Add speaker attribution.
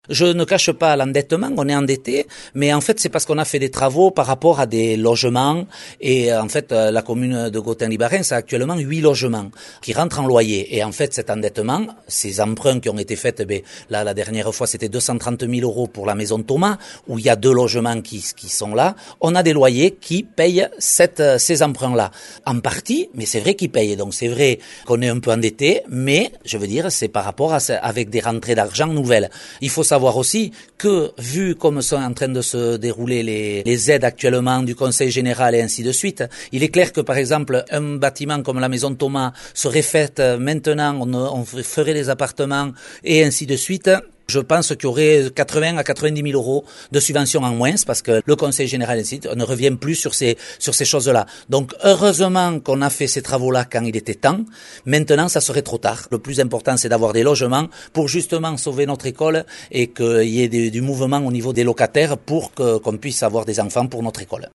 Speaker 1: Je ne cache pas l'endettement, on est endetté, mais en fait c'est parce qu'on a fait des travaux par rapport à des logements et en fait la commune de Gottin-Libarens a actuellement 8 logements qui rentrent en loyer et en fait cet endettement, ces emprunts qui ont été faits, là la dernière fois c'était 230 000 euros pour la maison Thomas où il y a 2 logements qui sont là, on a des loyers qui payent ces emprunts-là. En partie, mais c'est vrai qu'ils payent, donc c'est vrai qu'on est un peu endetté, mais je veux dire c'est par rapport avec des rentrées d'argent nouvelles. Il faut savoir aussi que, vu comme sont en train de se dérouler les aides actuellement du Conseil général et ainsi de suite, il est clair que, par exemple, un bâtiment comme la maison Thomas serait fait maintenant, on ferait les appartements et ainsi de suite. Je pense qu'il y aurait 80 à 90 000 euros de subventions en moins parce que le Conseil général ne revient plus sur ces choses-là. Donc, heureusement qu'on a fait ces travaux-là quand il était temps. Maintenant, ça serait trop tard. Le plus important, c'est d'avoir des logements pour justement sauver notre école et qu'il y ait du mouvement au niveau des locataires pour qu'on puisse avoir des enfants pour notre école.